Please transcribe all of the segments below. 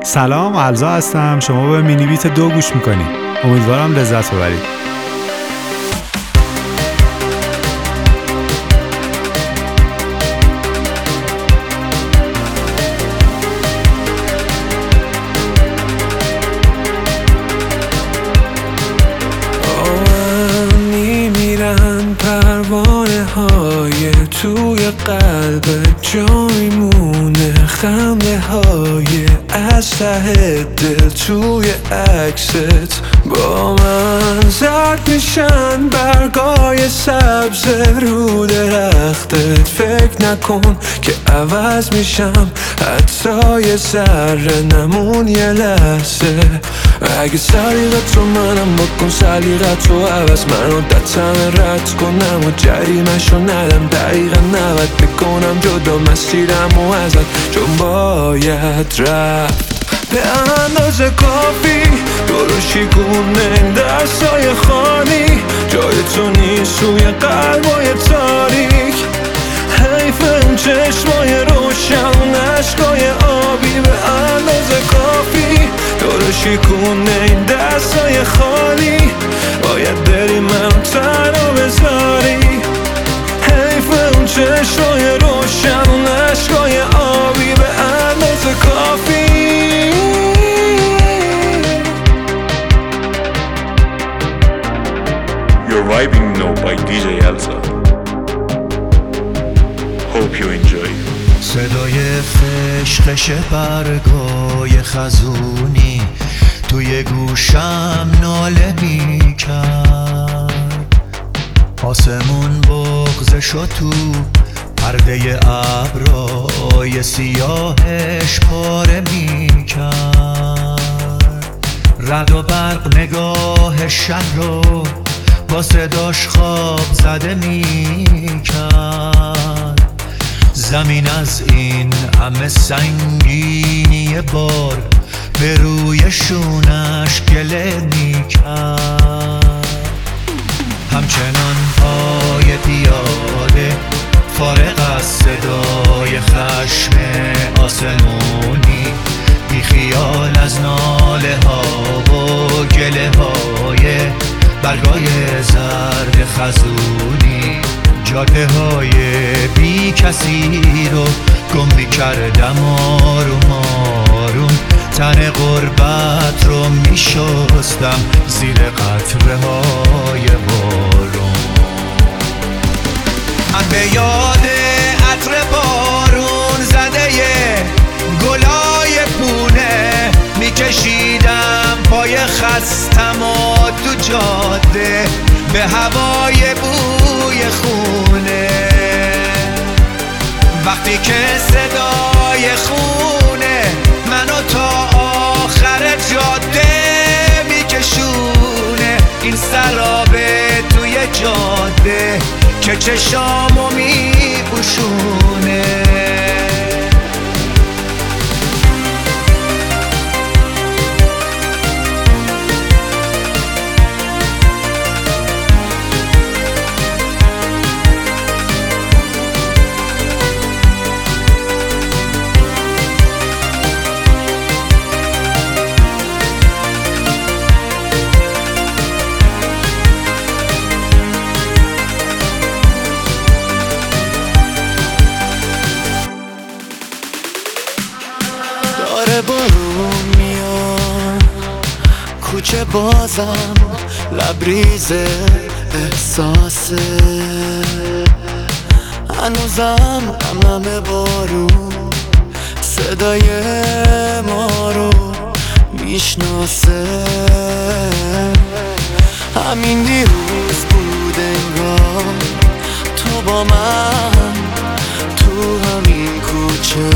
سلام، الزا هستم. شما به مینی بیت 2 گوش میکنید. امیدوارم لذت ببرید. پروانه های توی قلب جا میمونه، خنده های از ته دل توی عکست با من زرد میشن برگای سبز رو درختت. فکر نکن که عوض میشم، حتی یه ذره نمون یه لحظه. اگه سلیقت رو منم بکن، سلیقت رو عوض من عادتم رد کنم و جریمشو ندم. دقیقا 90 میکنم جدا مسیرم و ازت، چون باید رفت به اندازه کافی. درشی گونه این درسای خالی، جای تو نیست روی قلبای تاریک. حیف اون چشمای روشن، عشقای آبی به اندازه کافی. درشی گونه این درسای خالی، باید بری منو تنها بذاری. حیف اون چشمای روشن، عشقای آبی به اندازه کافی. You're vibing now by DJ Elsa. Hope you enjoy. صدای فشخش برگای خزونی توی گوشم ناله میکرد. آسمون بغضشو تو پرده ابرای سیاهش پاره میکرد. رد و برق نگاه شهر رو با صداش خواب زده میکرد. زمین از این همه سنگینی بار به روی شونش گله میکرد. همچنان پای پیاده فارغ از صدای خشم آسمونی، بی خیال از ناله ها و گله های برگای زرد خزونی. جاده های بی کسی رو گم میکردم آروم آروم. تن غربت رو میشستم زیر قطره های بارون. من به یاد عطر بارون زده گلای پونه میکشیدم پای خستم و تو جاده به هوای بوی خونه. وقتی که صدای خونه منو تا آخر جاده میکشونه، این سرابه توی جاده که چشامو میپوشونه. داره بارون میاد کوچه، بازم لبریز احساسه. هنوزم همه بارون صدای ما رو میشناسه. همین دیروز بود انگار تو با من تو همین کوچه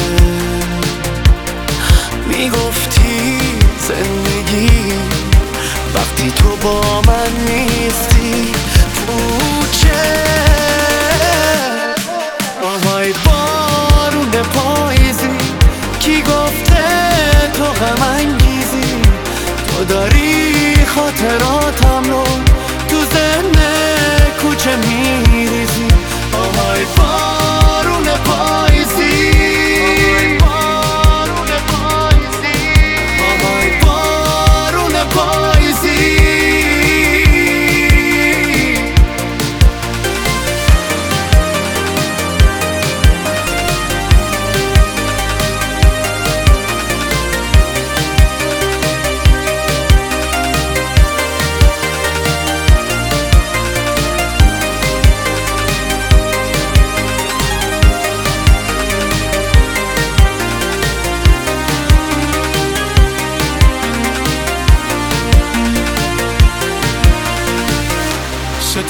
میگفتی زندگی وقتی تو با من نیستی. پوچه آهای بارون پاییزی، کی گفته تو غم انگیزی؟ تو داری خاطراتم رو تو ذهن کوچه میریزی. آهای بارون پاییزی،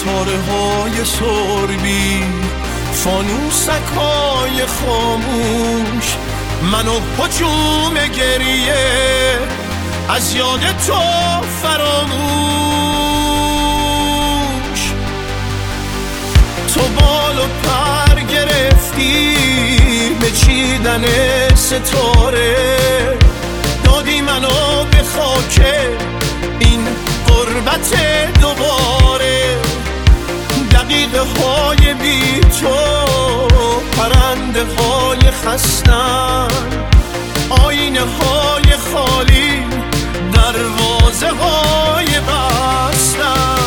ستاره های سربی، فانوسک‌های خاموش، منو هجوم گریه از یاد تو فراموش. تو بال و پر گرفتی به چیدن ستاره، دادی منو به خاک این غربت دوباره. دقیقه های بی تو پرنده های خستن، آینه های خالی دروازه های بستن.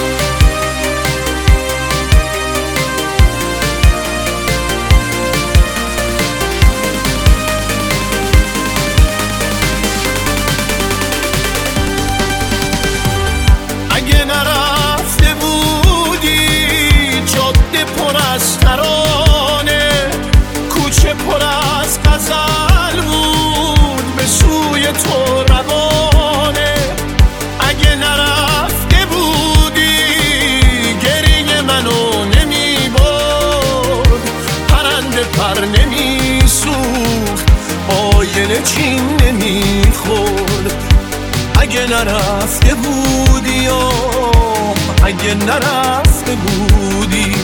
اگه نرفته بودی جاده پر از ترانه، کوچه پر از غزل بود به سوی تو روانه. اگه نرفته بودی گریه منو نمی برد، پرنده پر نمی سوخت، آینه چین نمی خورد. اگه نرفته بودی اگه نرفته بودی.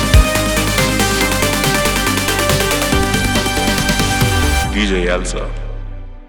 DJ Elsa.